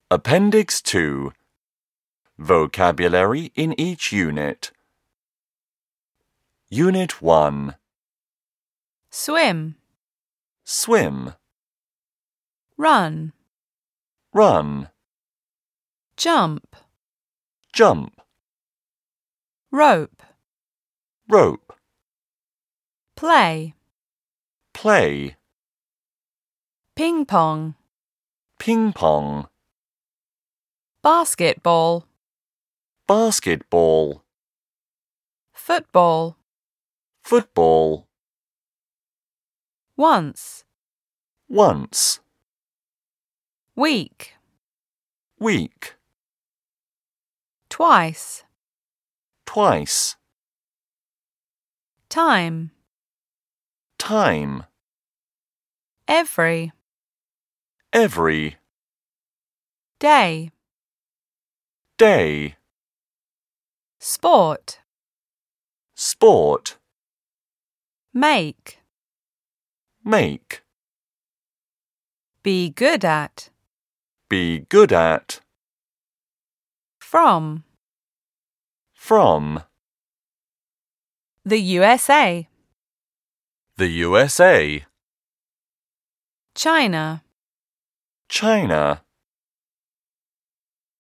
Appendix 2. Vocabulary in each unit. Unit 1. Swim, Swim, run, run, jump, jump, rope, rope, play, play, ping pong, ping pong, basketball, basketball, football, football, once, once, week, week, twice, twice, time, time, every, every, day, day, sport, sport, make, make, be good at, be good at, from, from, the USA, the USA, China, China,